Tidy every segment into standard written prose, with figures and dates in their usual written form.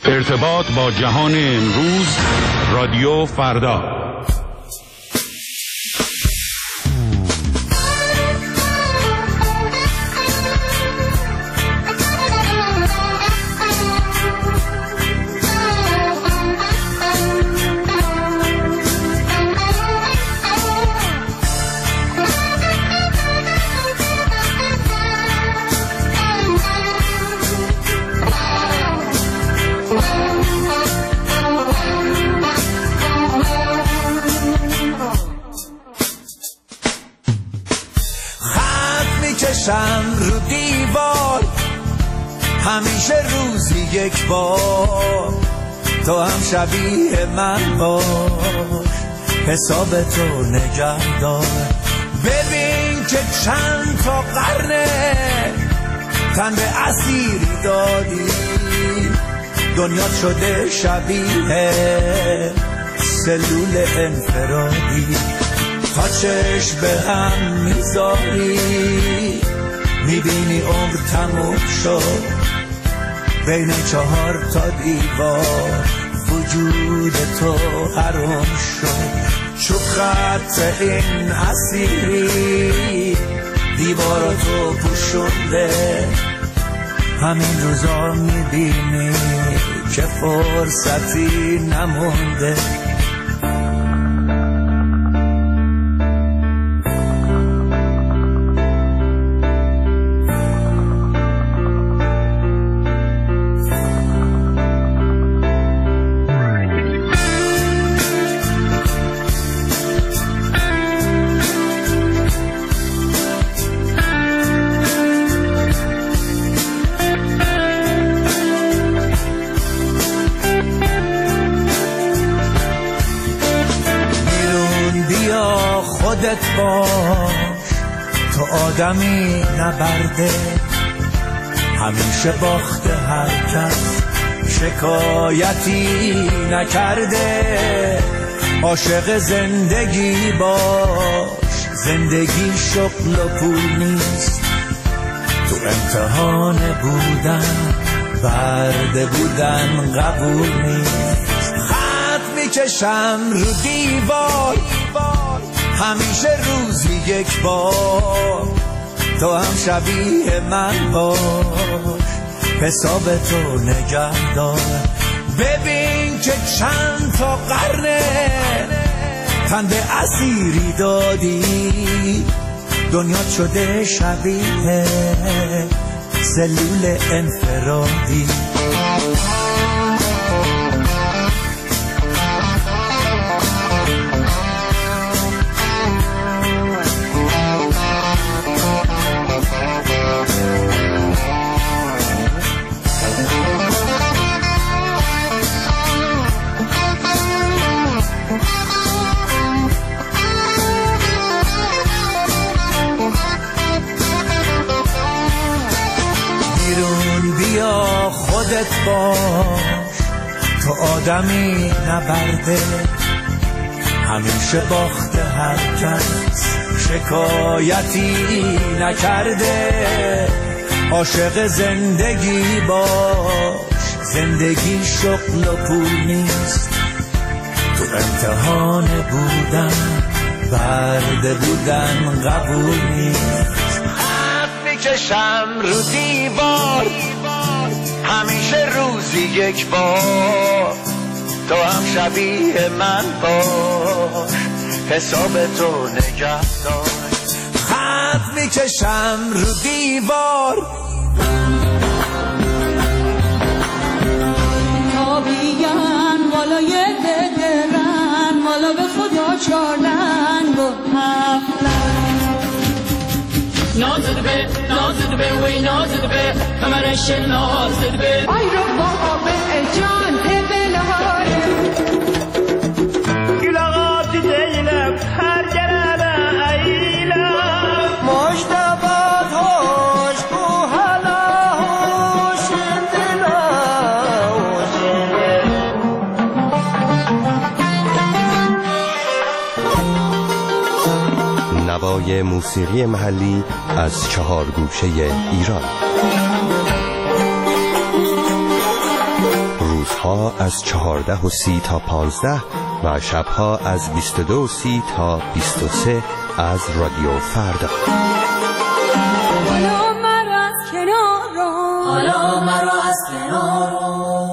ارتباط با جهان امروز، رادیو فردا. رو دیوار همیشه روزی یک بار، تو هم شبیه من باش، حساب تو نگه دار. ببین که چند تا قرنه تن به اسیری دادی، دنیا شده شبیه سلول انفرادی. تا چشم به هم میذاری میبینی عمر تموم شد، بین 4 تا دیوار وجود تو حرام شد. چوب خط این اسیری دیواراتو پوشونده، همین روزا میبینی که فرصتی نمونده. خودت باش، تو آدمی نبرده، همیشه باخته هر کس شکایتی نکرده. عاشق زندگی باش، زندگی شغل و پول نیست، تو امتحان بودن برده بودن قبول نیست. خط میکشم رو دیوار همیشه روزی یک بار، تو هم شبیه من باش، حساب تو نگه دار. ببین که چند تا قرنه تن به اسیری دادی، دنیا شده شبیه سلول انفرادی. خودت باش، تو آدمی نبرده، همیشه باخته هر کس شکایتی نکرده. عاشق زندگی باش، زندگی شغل و پول نیست، تو امتحان بودن برده بودن قبول نیست. خط میکشم رو دیوار همیشه روزی یک بار، تو هم شبیه من باش، حساب تو نگه دار. خط میکشم رو دیوار تا بیان بالای درن، والا به خدا 4 ننگ و 7 نازد به وی نازد به کمرش نازد به آی رو بابا به جان بلاره گلغات دیلم هر گرانه ایلم مشتبات هوش بو حالا هوش دلا. نوای موسیقی محلی از 4 گوشه ایران. روزها از 14:30 تا 15 و شبها از 22:30 تا 23 از رادیو فردا. حالا مرا از کنار رو، حالا مرا از کنار رو.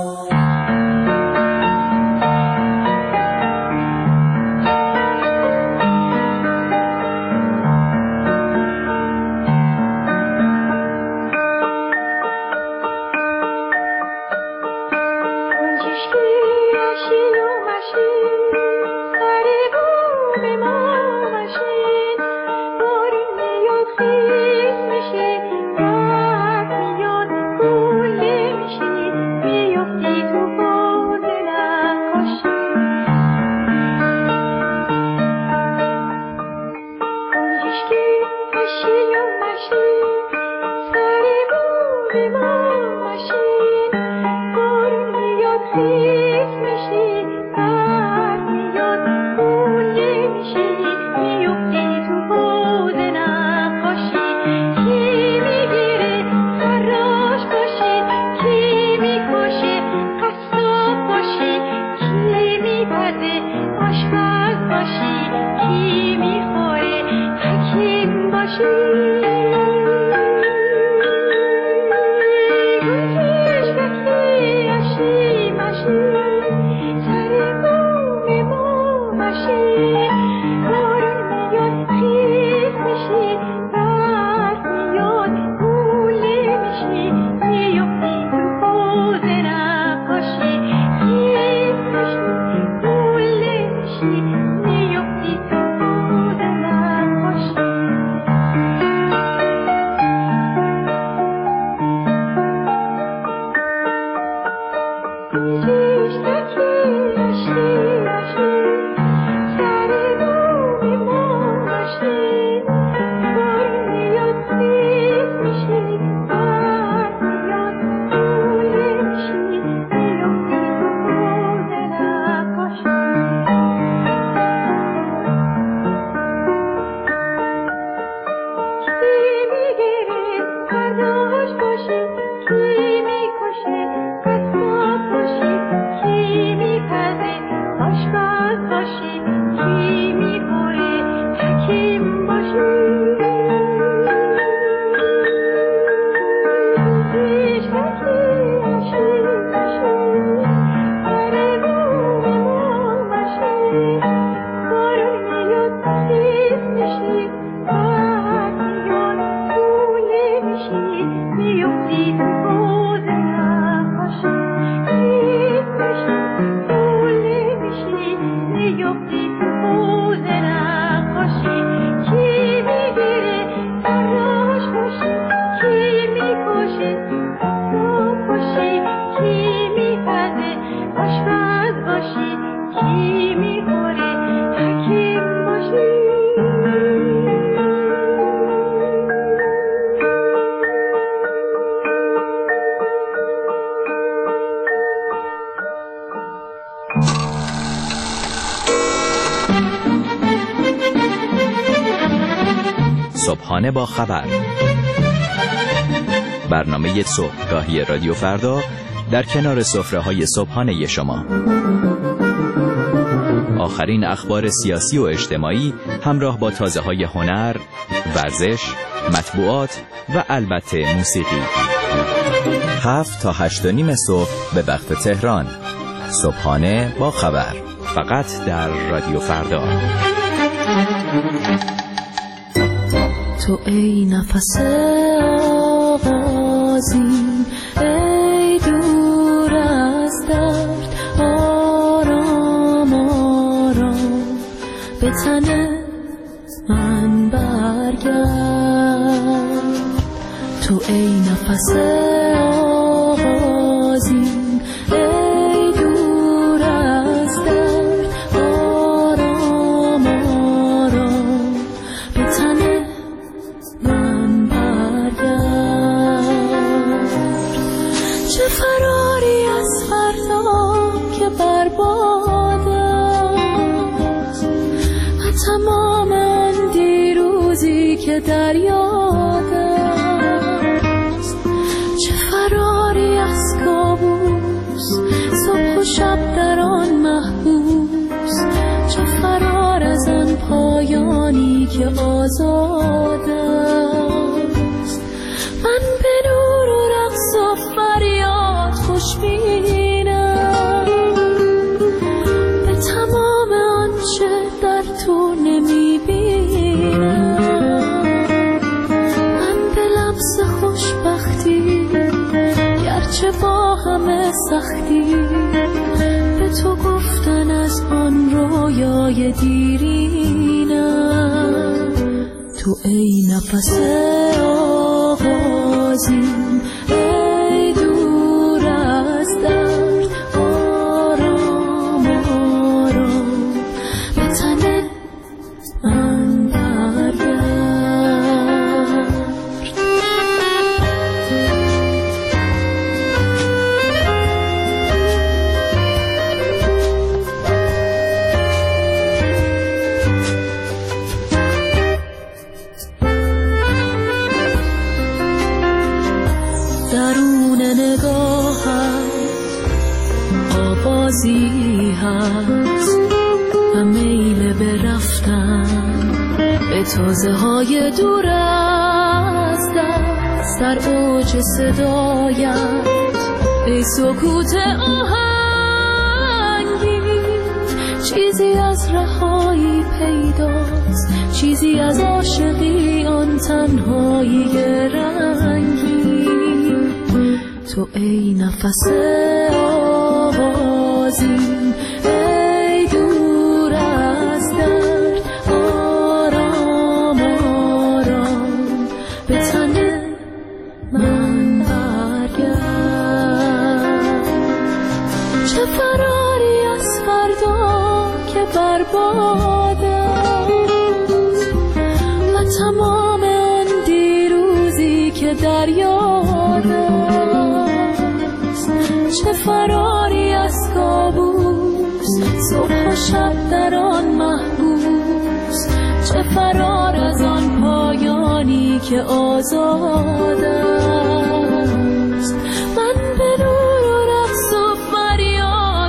صبحانه با خبر، برنامه صبحگاهی رادیو فردا در کنار سفره‌های صبحانه شما. آخرین اخبار سیاسی و اجتماعی همراه با تازه‌های هنر، ورزش، مطبوعات و البته موسیقی. 7 تا 8:30 صبح به وقت تهران. صبحانه با خبر، فقط در رادیو فردا. تو ای نفس آغازین، ای دور از درد، آرام آرام به تن من برگرد. تو ای نفس آغازین، ای دور از درد، آرام آرام به تن من برگرد. چه فراری از فردا که برباد است، و تمام آن دیروزی که در یاد است. چه فراری از کابوس صبح آزاده است. من به نور و رقص و فریاد خوشبینم، به تمام آنچه در تو نمیبینم. من به لمس خوشبختی گرچه با همه سختی به تو گفتن از آن رویای دیرینم. تو ای نفس آغازین، ای دور از درد، آرام آرام به تن من برگرد. درون نگاهت آوازی هست و میل به رفتن به تازه های دور از دست. در اوج صدایت ای سکوت آهنگی، چیزی از رهایی پیداست، چیزی از عاشقی آن تنهایی رنگی. تو ای نفس آوازین، ای دور از درد، آرام آرام به تن من برگرد. چه فراری از فردا که برباد است و تمام آن دیروزی که در یاد است. چه فراری از کابوس، صبح و شب در آن محبوس. چه فرار از آن پایانی که آزاد است. من به نور و رقص و فریاد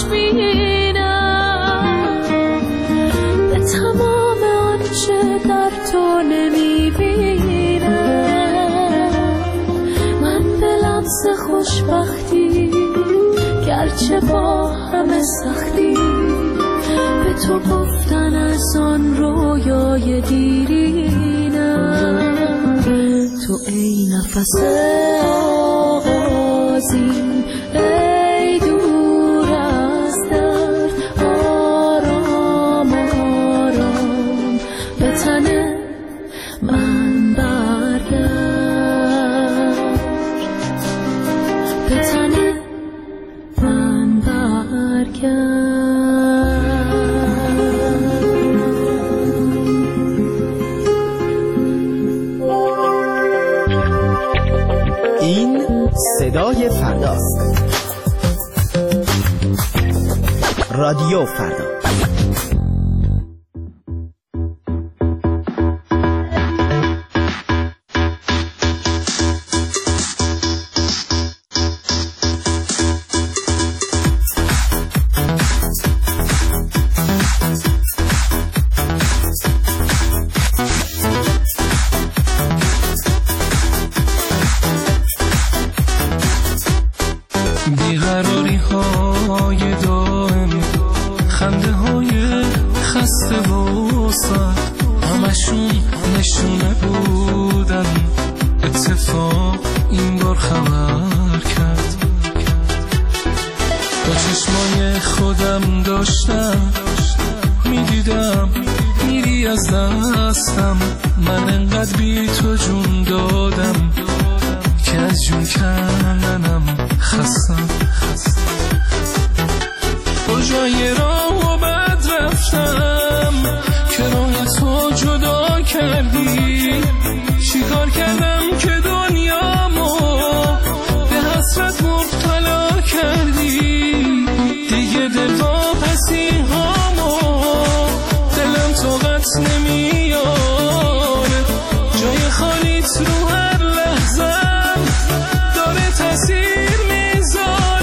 خوشبینم، به تمام آنچه در تو نمیبینم. من به لمس خوشبختی گرچه با همه سختی به تو گفتن از آن رویای دیرینم. تو ای نفس آغازین، ای دور از درد، آرام آرام به تن من برگرد، به تن من برگرد. این صدای فرداست. رادیو فردا. بیقراری های دائم، خنده های خسته و سر، همشون نشونه بودن. اتفاق این بار خبر کرد. با چشمای خودم داشتم میدیدم میری از دستم. من انقدر بی تو جون دادم که از جون کندنم خستم. کجای راه و بد رفتم که راه تو جدا کردی. چیکار کردم که دنیامو به حسرت مبتلا کردی. دیگه دل واپسی هامو دلم طاقت نمیاره. جای خالیت رو هر لحظه داره تاثیر میذاره.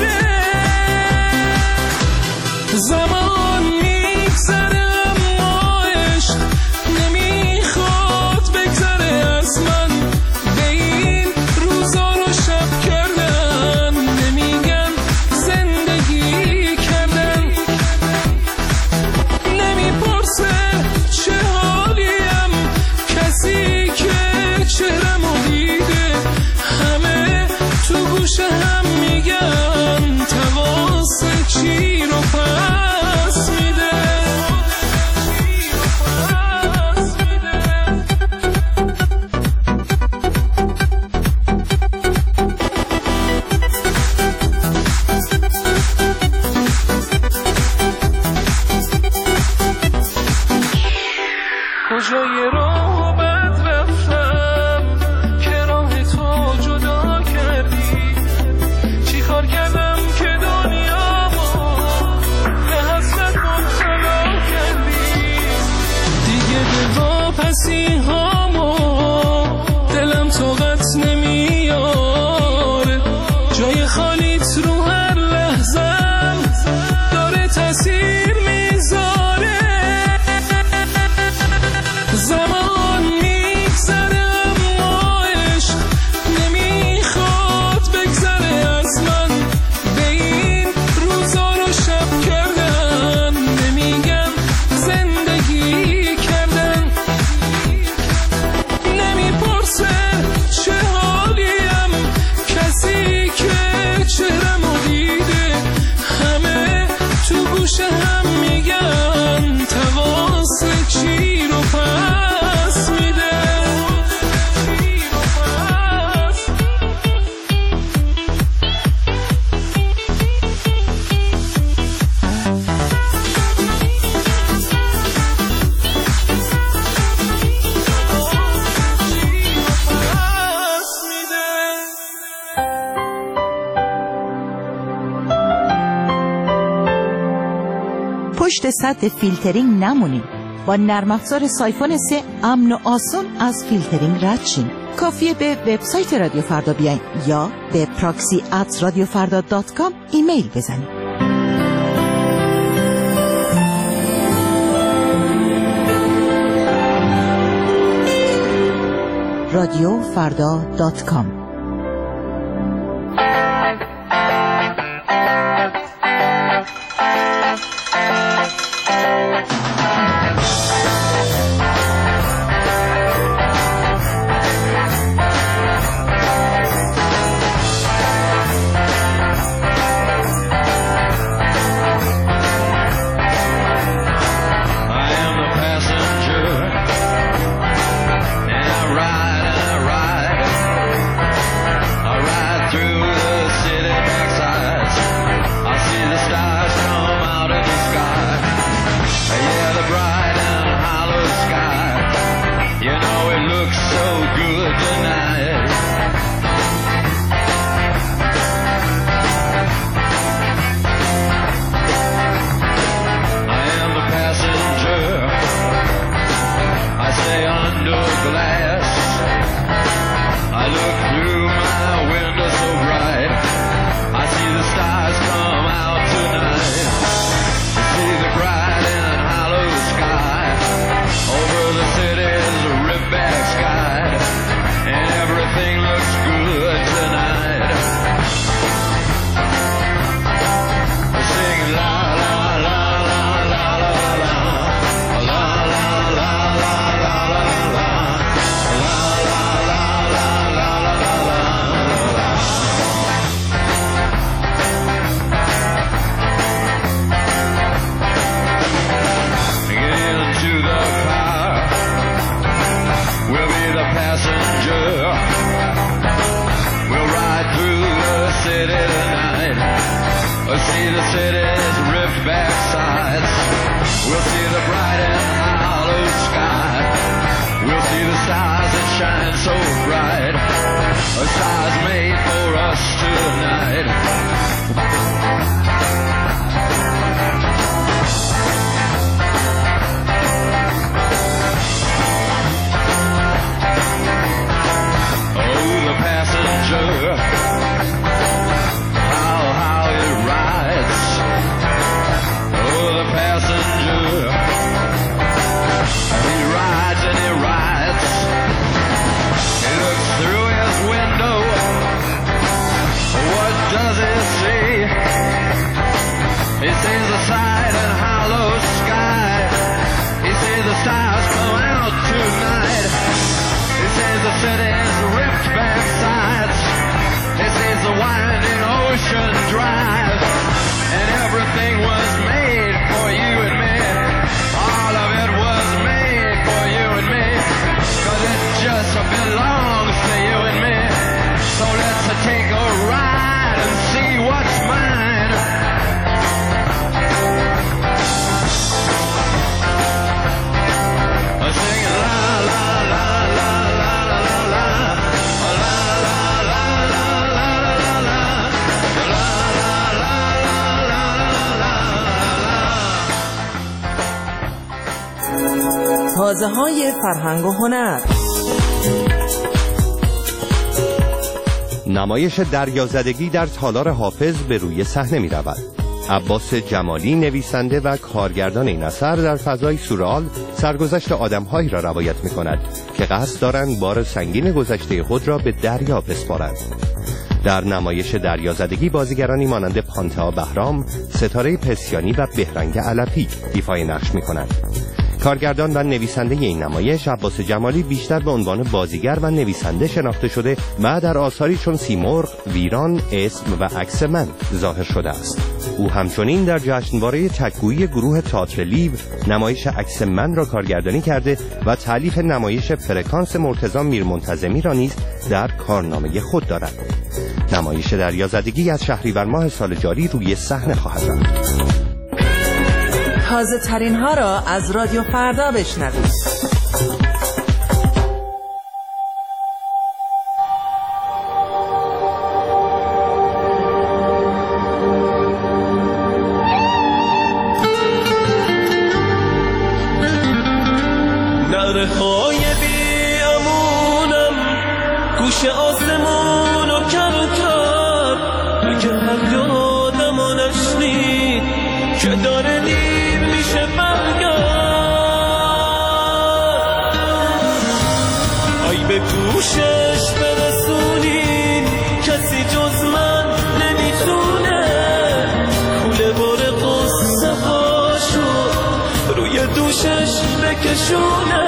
امید رو هر لحظم داره تاثیر میذاره. زمان میگذره اما عشق نمیخواد بگذره از من. به این روزا رو شب کردن نمیگن زندگی کردن. نمیپرسه چه حالیم کسی که چهرمو دیده. همه تو گوش هم میگن تواس چی رو پس میده. پشت سد فیلترینگ نمونیم. با نرم افزار سایفون 3 امن و آسان از فیلترینگ رد شیم. کافیه به وبسایت رادیو فردا بیاین یا به proxy@radiofarda.com ایمیل بزنید. radiofarda.com تازه‌های فرهنگ و هنر. نمایش دریازدگی در تالار حافظ به روی صحنه می رود. عباس جمالی نویسنده و کارگردان این اثر در فضای سورئال سرگذشت آدم‌هایی را روایت می‌کند که قصد دارند بار سنگین گذشته خود را به دریا بسپارند. در نمایش دریازدگی بازیگرانی مانند پانتئا بهرام، ستاره پسیانی و بهرنگ علفی ایفای نقش می‌کنند. کارگردان و نویسنده این نمایش عباس جمالی بیشتر به عنوان بازیگر و نویسنده شناخته شده و در آثاری چون سیمرغ، ویران، اسم و عکس من ظاهر شده است. او همچنین در جشنواره تک‌گویی گروه تئاتر لیو نمایش عکس من را کارگردانی کرده و تالیف نمایش فرکانس مرتضی میرمنتظمی را نیز در کارنامه خود دارد. نمایش دریازدگی از شهریور ماه سال جاری روی صحنه خواهد رفت. تازه ترین ها را از رادیو فردا بشنوید. نره های بی امونم گوش آسمون رو کر کر، اگه هر یادم رو نشنید که داره دیر میشه برگرد. آی به گوشش برسونین کسی جز من نمیتونه، کوله بار قصه هاشو روی دوشش بکشونه.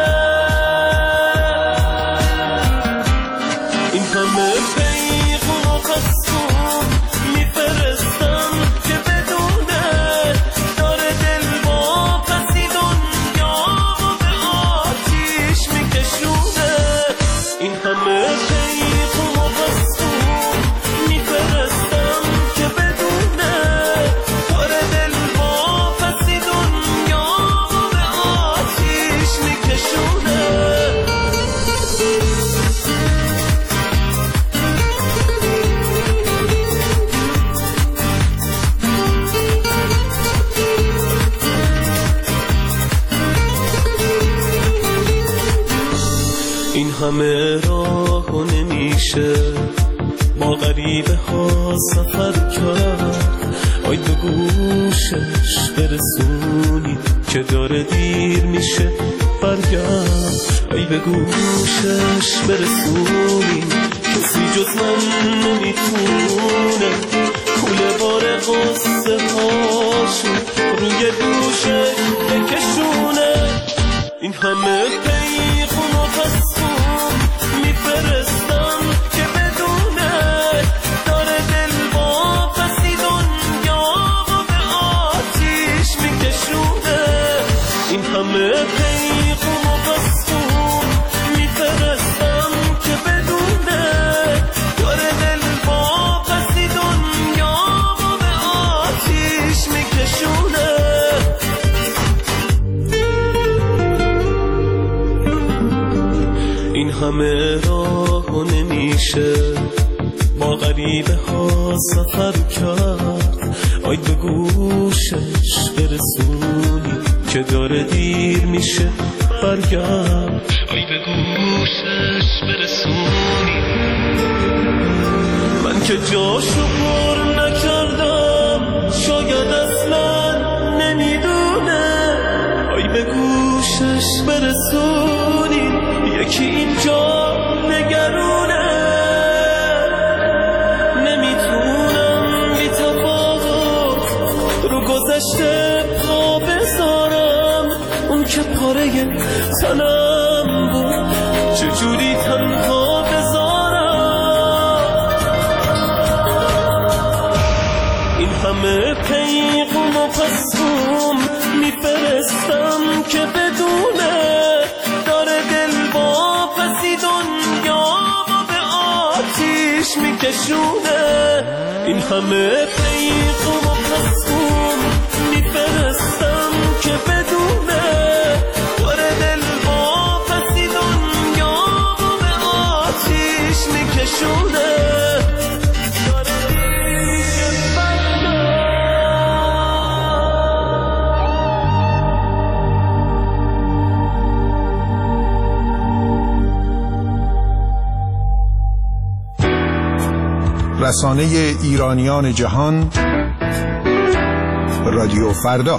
این همه پیغام و خستون میفرستم که بدونه، داره دل با پسی دنیا و به آتیش میکشونه. این همه پیغام و خستون میفرستم که بدونه، داره دل با پسی دنیا و به آتیش میکشونه. این همه راه نمیشه با غریبه ها سفر کرد، آی به گوشش برسونی که داره دیر میشه برگرد. آی به گوشش برسونی کسی جز من نمیتونه، کوله بار قصه هاشو روی دوشش بکشونه. این همه پیغام و خستون میفرستم که بدونه، داره دل با پسی دنیا و به آتیش میکشونه. این همه پیغام و خستون میفرستم که بدونه، داره دل با پسی دنیا و به آتیش میکشونه. این همه راه نمیشه با غریبه ها سفر کرد، آی به گوشش برسونی که داره دیر میشه برگرد. آی به گوشش برسونی من که جاشو پر نکردم، شاید اصلا نمیدونه. آی به گوشش برسونی یکی اینجا نگرونه. نمیتونم بی تفاوت رو گذشته پا بذارم، اون که پاره تنم بود چجوری تنها بذارم. این همه پیغام و خستون میفرستم که بدونه، داره دل با پسی دنیا و به آتیش میکشونه. این همه پیغام و خستون میفرستم که بدونه، داره دل با پسی دنیا و به آتیش میکشونه. رسانه ایرانیان جهان، رادیو فردا.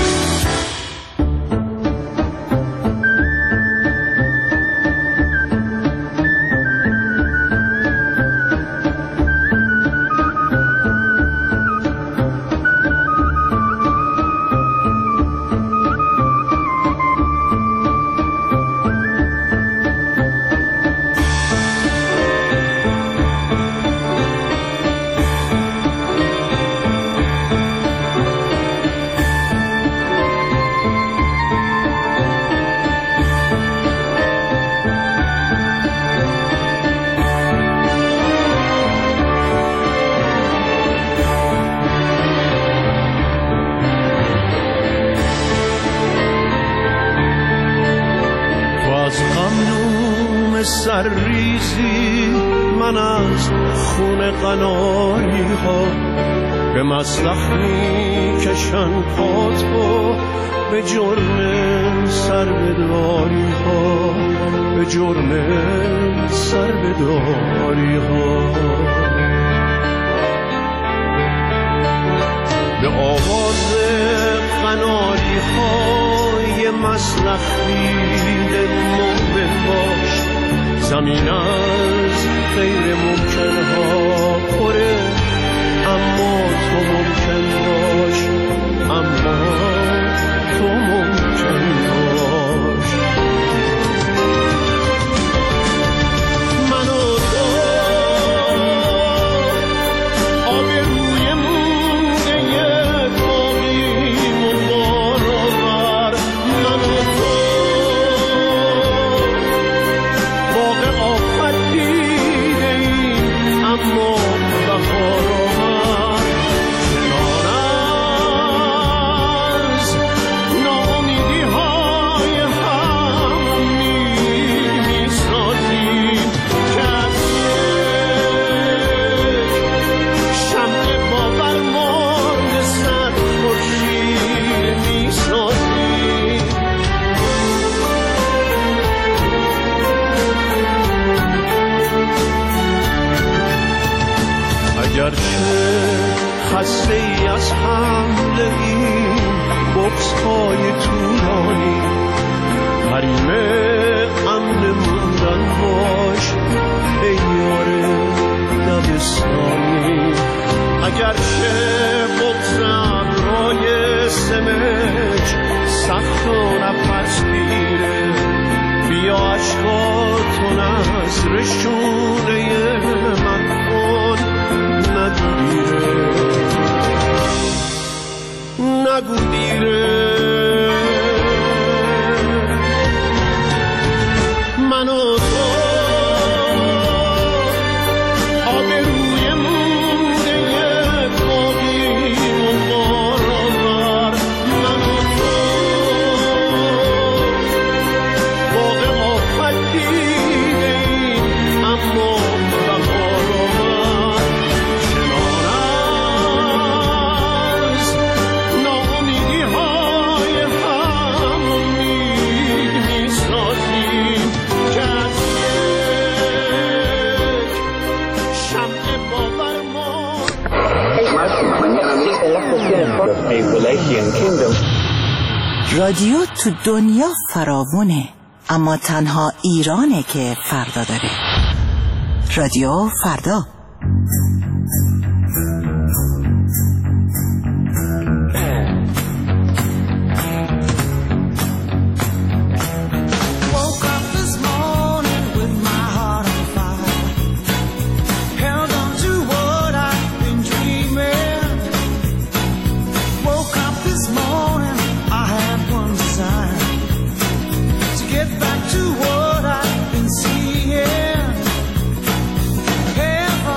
سرریزی من از خون قناری ها به مسلخ می کشن پاتو، به جرم سربداری ها، به جرم سربداری ها. به آواز قناری های مسلخ دیده مومن باش، زمین از غیر ممکن ها پره، اما تو ممکن باش، اما تو ممکن باش. من و تو آب روی موده باقیم و بارآور، من و تو باغ آفت دیده ایم اما بهار آمد. کنار از ناامیدی های هم می سازیم که از شمع باور مانده صد خورشید می سازیم. اگرچه خسته ای از حمله این بغض های طولانی، حریم امن موندن باش ای یار دبستانی. اگرچه بغض ابرای سمج سخت و نفس گیره، بیا عشقاتو نظر شونه من کن، نگو دیره، نگو دیره. من و تو آب روی موده باقیم و بارآور، من و تو باغ آفت دیده ایم اما بهار آمد. کنار از ناامیدی های هم امید می سازیم که از یک شمع باور ما. رادیو تو دنیا فراوونه، اما تنها ایرانه که فردا داره. رادیو فردا. Back to what I've been seeing.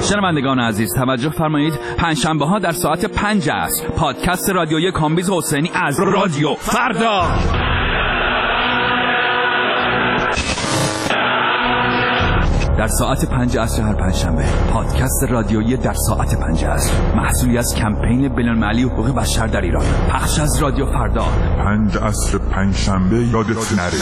شنوندگان عزیز توجه فرمایید، پنجشنبه ها در ساعت 5 عصر پادکست رادیویی کامبیز حسینی از رادیو فردا. در ساعت 5 عصر هر پنجشنبه پادکست رادیویی در ساعت 5 عصر، محصولی از کمپین بین‌المللی حقوق بشر در ایران، پخش از رادیو فردا. 5 عصر پنجشنبه یادت نره.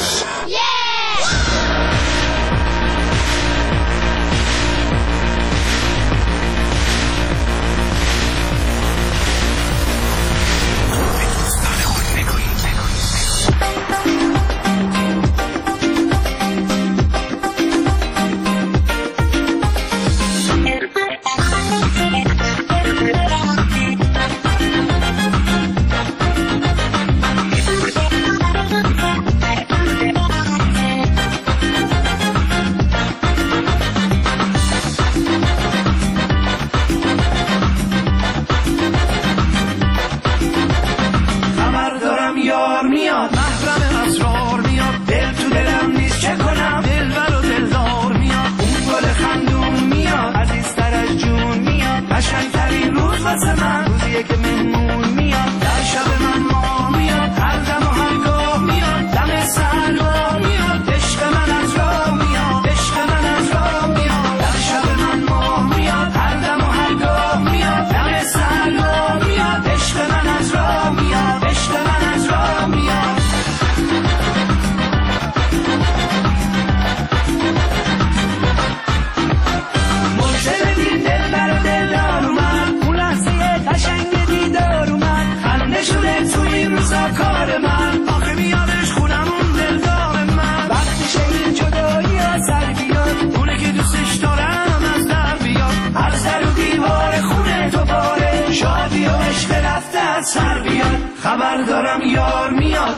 خبر دارم یار میاد.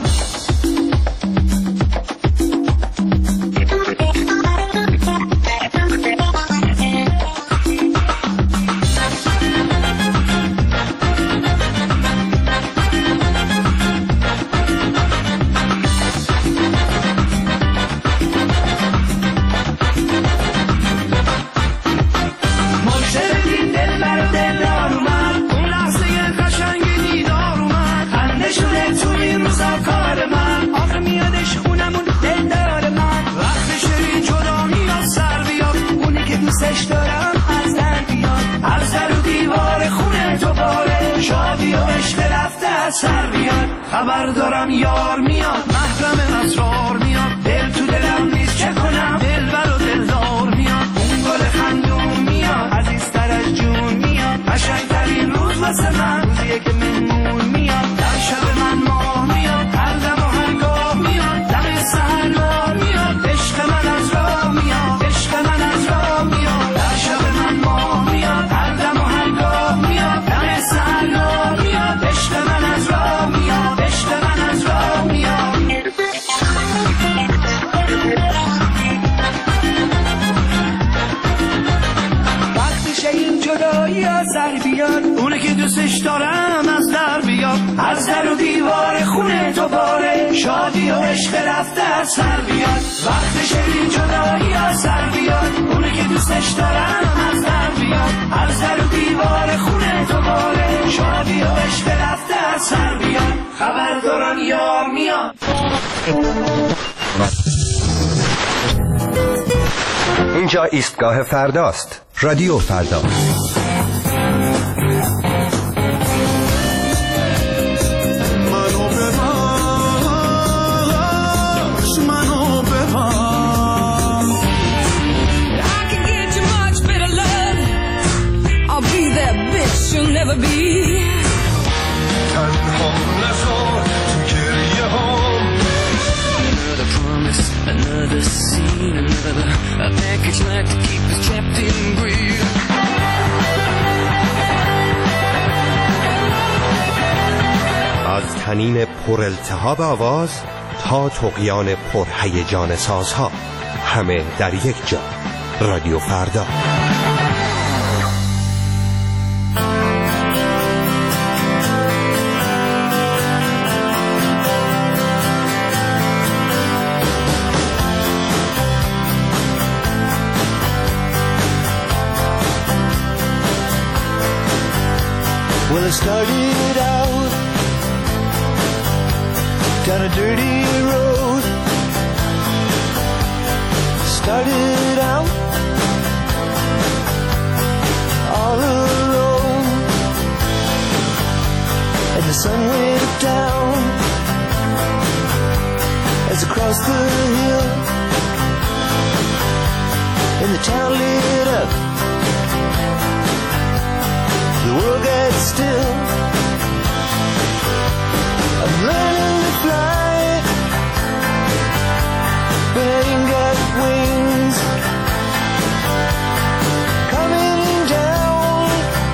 خبر دارم یار میاد، محرم اسرار میاد، دل تو دلم نیست چه کنم، دلبر و دلدار میاد، اون گل خندون میاد، عزیزتر از جون میاد، قشنگترین روز واسه من روزیه که مهمون میاد، در شب من ماه میاد، هر دم و هرگاه میاد، دم سحرگاه میاد، عشق من از راه میاد، عشق من از راه میاد، در شب من ماه میاد، هر دم و هرگاه میاد، دم سحرگاه میاد، عشق من از راه میاد، عشق من از راه میاد. وقتشه این جدایی ها سر بیاد، اونه که دوستش دارم از در بیاد، از در و دیوار خونه تو باره، شادی و عشق رفته از سر بیاد. وقتشه این جدایی ها سر بیاد، اونه که دوستش دارم از در بیاد، از در و دیوار خونه تو باره، شادی و عشق رفته از سر بیاد. خبر دارم یار میاد. اینجا ایستگاه فرداست. رادیو فردا. از تنین پر التهاب آواز تا طغیان پر هیجان سازها، همه در یک جا. رادیو فردا. started out down a dirty road. Started out all alone, and the sun went down as across the hill, and the town lit up. The world got still. I'm learning to fly, but I ain't got wings. Coming down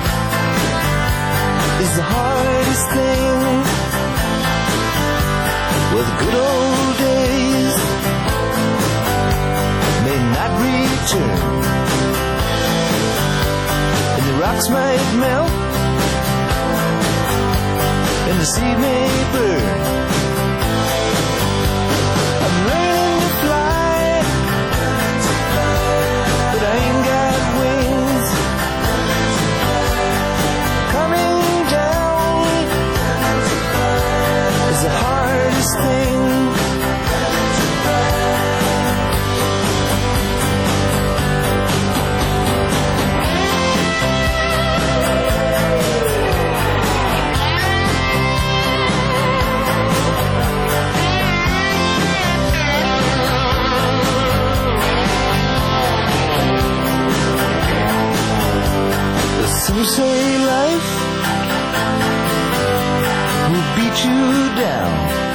is the hardest thing. Well, the good old days may not return, and the rocks might melt, and the sea may burn. I'm learning to fly, but I ain't got wings. Coming down is the hardest thing. Some say life will beat you down,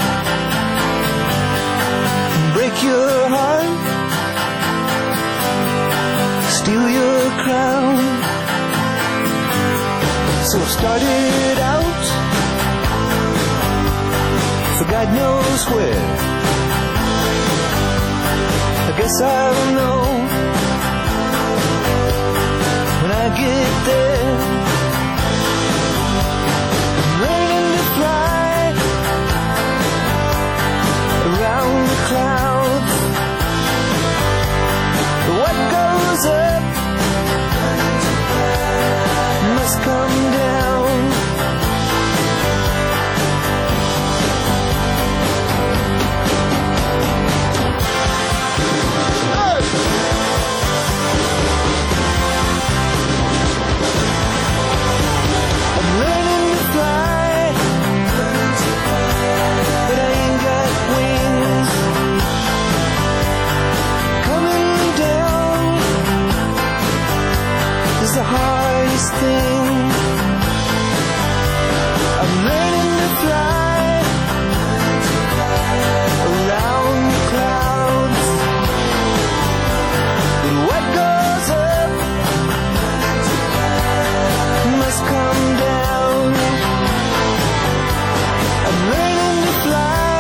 break your heart, steal your crown. So I started out for God knows where. I guess I'll know when I get there. I'm learning to fly around the clouds. What goes up must come down. The hardest thing. I'm learning to fly around the clouds, but what goes up must come down. I'm learning to fly.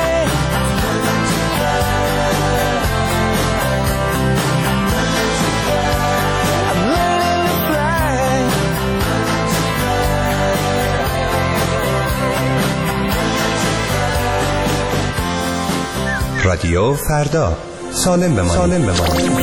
I'm learning to fly. رادیو فردا، سالم بمانید.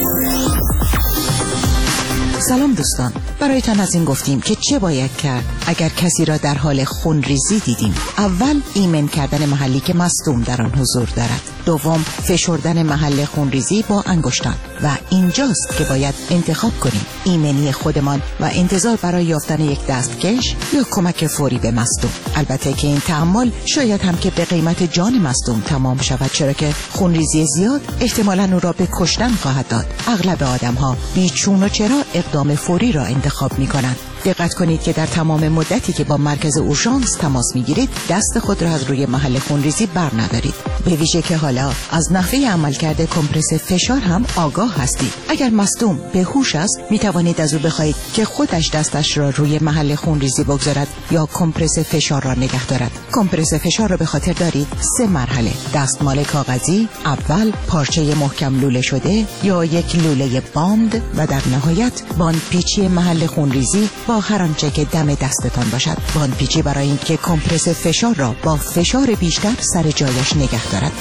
سلام دوستان، برایتان از این گفتیم که چه باید کرد اگر کسی را در حال خونریزی دیدیم. اول ایمن کردن محلی که مصدوم در آن حضور دارد. دوم فشردن محل خونریزی با انگشتان و اینجاست که باید انتخاب کنیم ایمنی خودمان و انتظار برای یافتن یک دستکش یا کمک فوری به مصدوم. البته که این تحمل شاید هم که به قیمت جان مصدوم تمام شود، چرا که خونریزی زیاد احتمالاً او را به کشتن خواهد داد. اغلب آدم‌ها بیچون و چرا اقدام فوری را انتخاب می‌کنند. دقت کنید که در تمام مدتی که با مرکز اورژانس تماس میگیرید دست خود را از روی محل خونریزی بر ندارید، به ویژه که حالا از نحوه عملکرد کمپرس فشار هم آگاه هستید. اگر مصدوم به هوش است میتوانید از او بخواهید که خودش دستش را روی محل خونریزی بگذارد یا کمپرس فشار را نگه دارد. کمپرس فشار را به خاطر دارید 3 مرحله: دستمال کاغذی، اول پارچه محکم لوله شده یا یک لوله باند و در نهایت باندپیچی محل خونریزی با هر آنچه که دم دستتان باشد. باندپیچی برای اینکه کمپرس فشار را با فشار بیشتر سر جایش نگه دارد.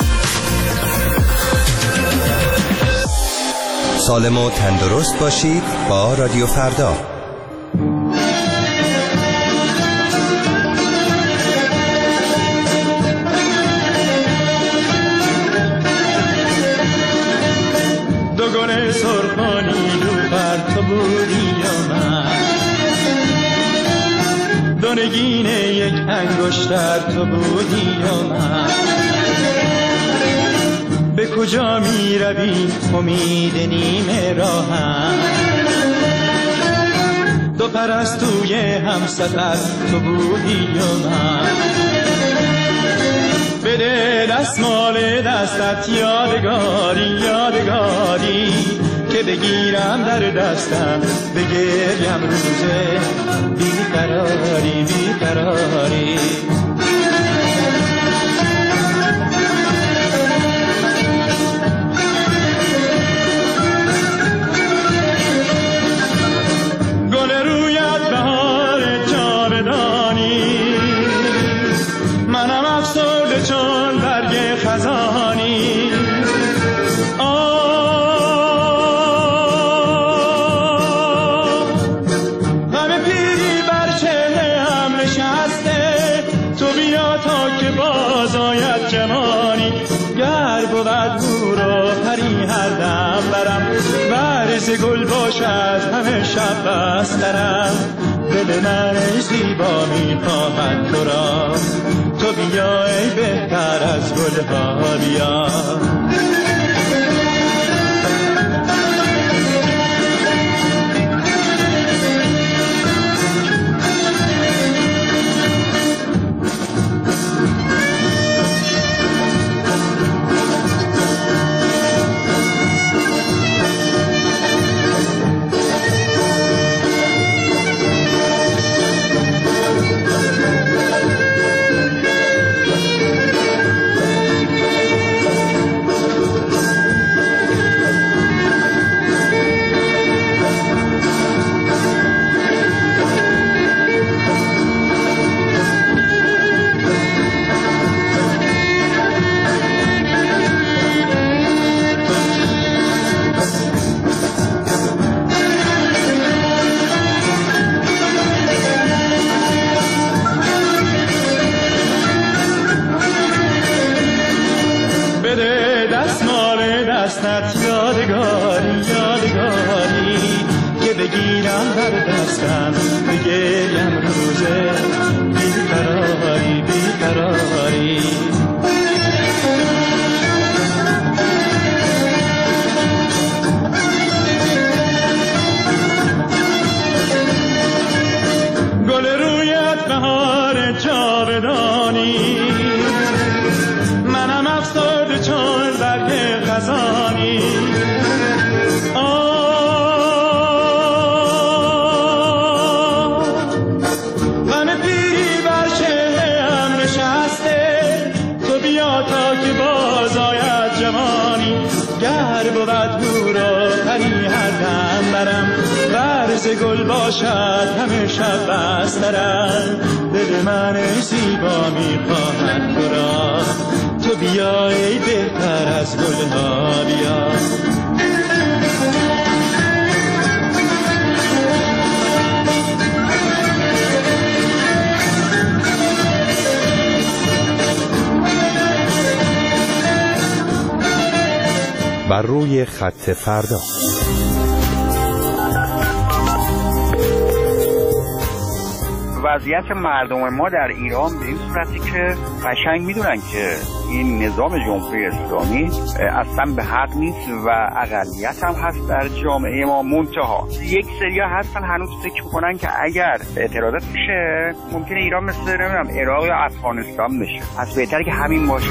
سالم و تندرست باشید با رادیو فردا. نگین یک انگشتر تو بودی و من. به کجا می روی امید نیمه راهم، دو پرستوی هم سفر تو بودی و من. بده دستمال دستت یادگاری یادگاری که بگیرم در دستم بگریم روزه بیقراری بیقراری. گل رویت بهار جاودانی، منم افسرده چون برگ خزانی. غم پیری بر چهره هم نشسته، تو بیا تا که باز آید جوانی. گر بود هور و پری هر دم برم، برز گل باشد همه شب بسترم. دل من ای زیبا می خواهد تو را، تو بیا ای بهتر از گلها بیا. دستت یادگاری یادگاری که بگیرم در دستم بگریم روزه بیقراری بیقراری. گل رویت بهار جاودانی، منم افسرده چون برگ خزانی. غم پیری بر چهره هم نشسته، تو بیا تا که باز آید جوانی. گر بود هور و پری هر دم برم، برز گل باشد همه شب بسترم. دل من ای زیبا می خواهد تو را، تو بیا ای بهتر از گلها بیا. بر روی خط فردا. وضعیت مردم ما در ایران به این صورتی که قشنگ میدونن که این نظام جمهوری اسلامی اصلا به حق نیست و اقلیت هم هست در جامعه ما. منتها یک سریا هستن هنوز فکر میکنن که اگر اعتراضات بشه ممکنه ایران مثل نمیدونم عراق یا افغانستان بشه، پس بهتره که همین باشه.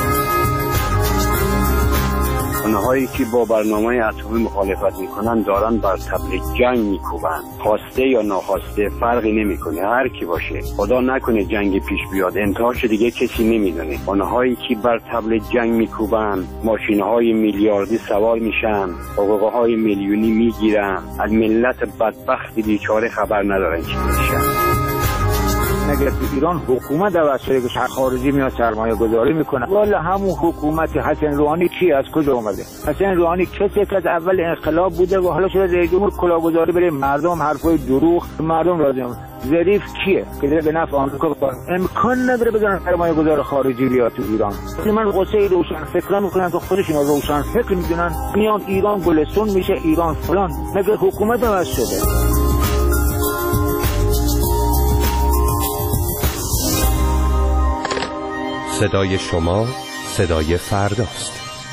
آنهایی که با برنامه اتمی مخالفت میکنن دارن بر طبل جنگ میکوبن، خواسته یا ناخواسته فرقی نمیکنه، هر کی باشه. خدا نکنه جنگ پیش بیاد، انتهاش دیگه کسی نمیدونه. آنهایی که بر طبل جنگ میکوبن ماشینهای میلیاردی سوار میشن، حقوقهای میلیونی میگیرن، از ملت بدبخت بیچاره خبر ندارن چی میشن. اگر تو ایران حکومت عوض شده که خارجی میاد سرمایه گذاری میکنه، والا همون حکومت حسن روحانی کی از کجا اومده؟ حسن روحانی کسی که از اول انقلاب بوده و حالا شده رئیس جمهور کلاهگذاری بره مردم حرفای دروغ مردم راضی. ظریف کیه که به نفع آمریکا بکنه؟ امکان نداره بذارن سرمایه گذار خارجی بیاد تو ایران. من قصه روشن فکران میکنن که خودشون روشن فکر میدونن، میان ایران گلستون میشه، ایران فلان. مگه حکومت عوض شده؟ صدای شما، صدای فرداست.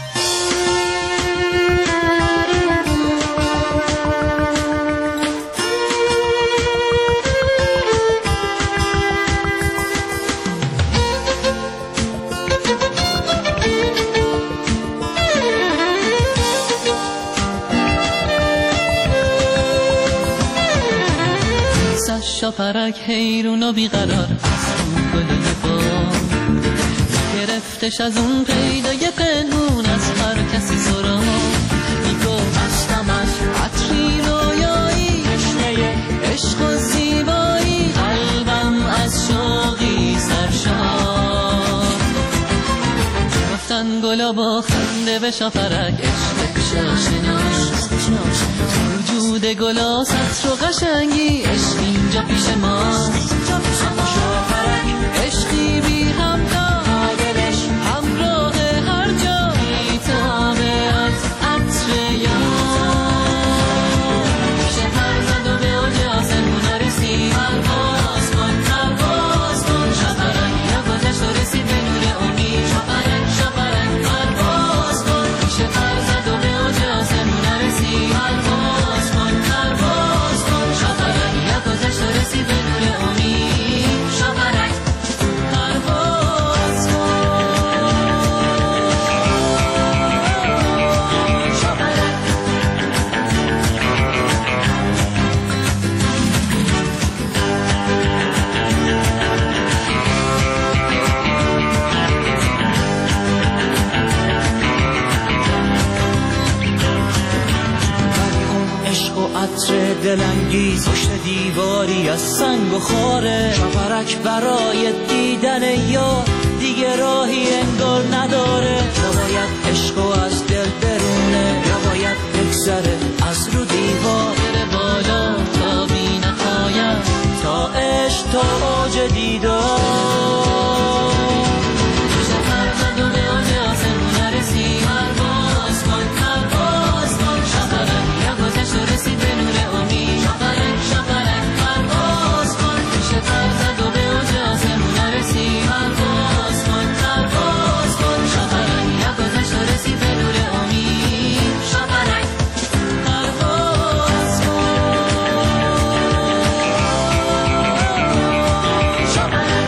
شاپرک حیرون و بیقرار از اون گلای بام گرفتش از اون پیدای قنون از هر کسی سرام میگو هستم از عطری رویایی تشنه عشق و زیبایی قلبم از شوقی سرشار گفتن گلا با خنده به شاپرک عشق شناش وجود گلا سطر و قشنگی عشق اینجا پیش ماست شاپرک عشقی بی همتا دلش همراه هر جا میتابه از عطر یار میشه پر زد و به اوج آسمون رسی پرواز کن شاپرک یا گذشت و رسی به نور امید شاپرک پرواز کن میشه پر زد و به اوج آسمون رسی پرواز کن شاپرک یا گذشت و رسی به نور امید شاپرک پرواز کن شاپرک عشق و عطر دلانگیز پشت دیواری از سنگ و خاره شاپرک برای دیدن یار دیگه راهی انگار نداره یا باید عشق و از دل برونه یا باید بگذره از رو دیوار بره بالا تا بی نهایت تا عشق تا اوج دیدار میشه فرزد و به اوج آسمون رسی پرواز کن شاپرک یا گذشت و رسید به نور امید شاپرک پرواز کن میشه فرزد و به اوج آسمون رسی پرواز کن شاپرک یا گذشت و رسید به نور امید شاپرک پرواز کن شاپرک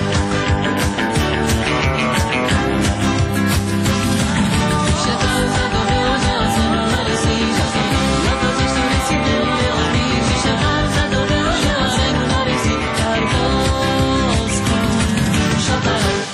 میشه فرزد و به اوج آسمون رسید یا گذشت و رسید به نور امید میشه فرزد و به اوج آسمون رسید پرواز کن شاپرک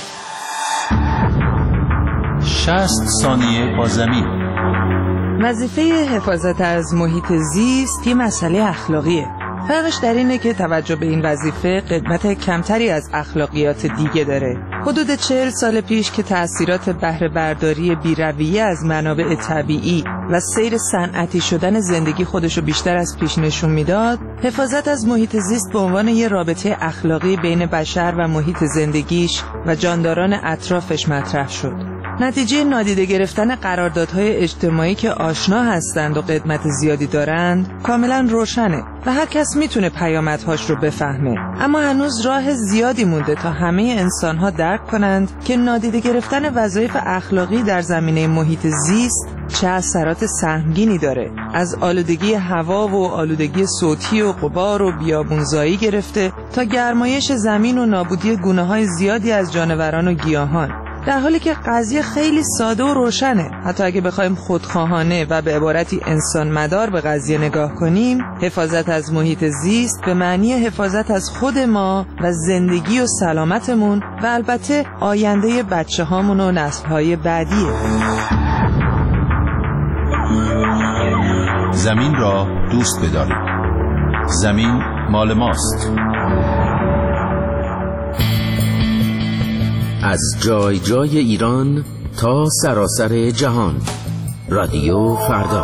60 ثانیه با زمین. وظیفه حفاظت از محیط زیست یه مسئله اخلاقیه. فرقش در اینه که توجه به این وظیفه قدمت کمتری از اخلاقیات دیگه داره. حدود 40 سال پیش که تأثیرات بهره برداری بی‌رویه از منابع طبیعی و سیر صنعتی شدن زندگی خودشو بیشتر از پیش نشون میداد، حفاظت از محیط زیست به عنوان یه رابطه اخلاقی بین بشر و محیط زندگیش و جانداران اطرافش مطرح شد. نتیجه نادیده گرفتن قراردادهای اجتماعی که آشنا هستند و قدمت زیادی دارند کاملا روشنه و هر کس میتونه پیامدهاش رو بفهمه، اما هنوز راه زیادی مونده تا همه انسانها درک کنند که نادیده گرفتن وظایف اخلاقی در زمینه محیط زیست چه اثرات سهمگینی داره، از آلودگی هوا و آلودگی صوتی و غبار و بیابونزایی گرفته تا گرمایش زمین و نابودی گونه‌های زیادی از جانوران و گیاهان، در حالی که قضیه خیلی ساده و روشنه. حتی اگه بخوایم خودخواهانه و به عبارتی انسان مدار به قضیه نگاه کنیم، حفاظت از محیط زیست به معنی حفاظت از خود ما و زندگی و سلامتمون و البته آینده بچه هامون و نسل‌های بعدیه. زمین را دوست بدارید. زمین مال ماست. از جای جای ایران تا سراسر جهان، رادیو فردا.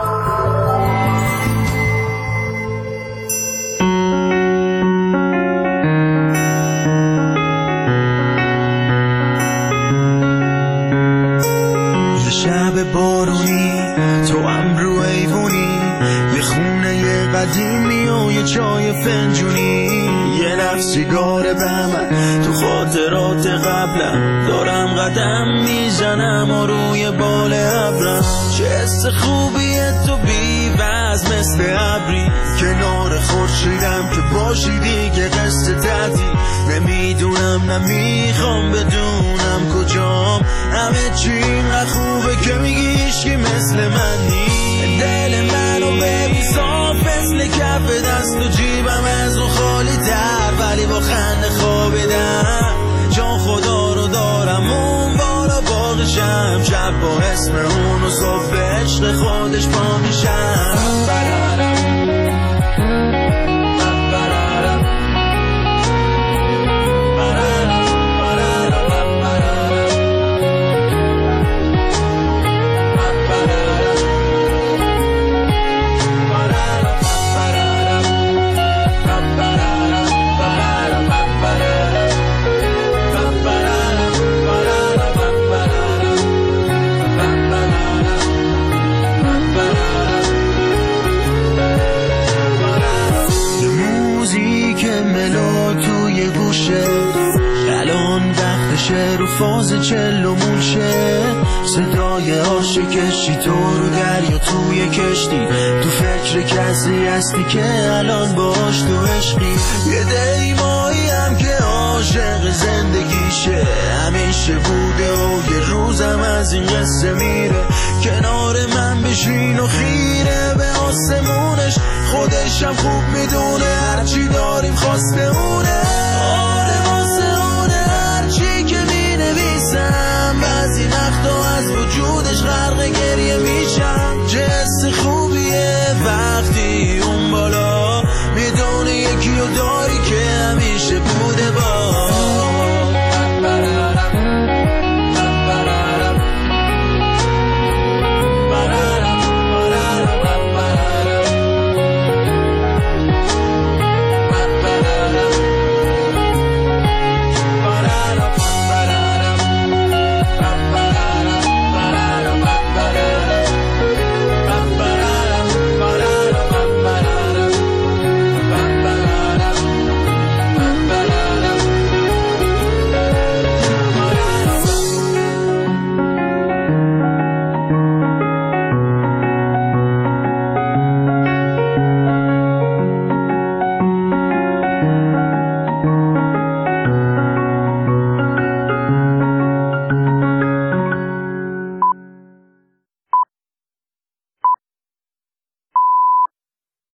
یه شب بارونی تو هم رو ایوونی، یه خونه خونه قدیمی و یه چای فنجونی، یه نفس سیگار بهمن تو خاطرات قبلم، دارم قدم میزنم و روی بال ابرم. چه حس خوبیه تو بی وزن مثل ابری، کنار خورشیدم که باشی دیگه قصه تعطیل. نمیدونم نمیخوام بدونم کجام، همه چی اینقدر خوبه که میگی هیچکی مثل من نیست. دل منو ببین صاف مثل کف دست و جیبم از اون خالی تر، ولی با خنده خوابیدم. جان خدا رو دارم اون بالا باقشم، شب با اسم اون و صبح به عشق خودش پا میشم. رو فاز چلو موشه، صدای عاشقشی تو رو دریا توی کشتی، تو فکر کسی هستی که الان باش تو عشقی. یه دیمایی هم که عاشق زندگیشه، همیشه بوده و یه روزم از این قصه میره. کنار من بشین و خیره به آسمونش، خودشم خوب میدونه هرچی داریم خواسته اونه.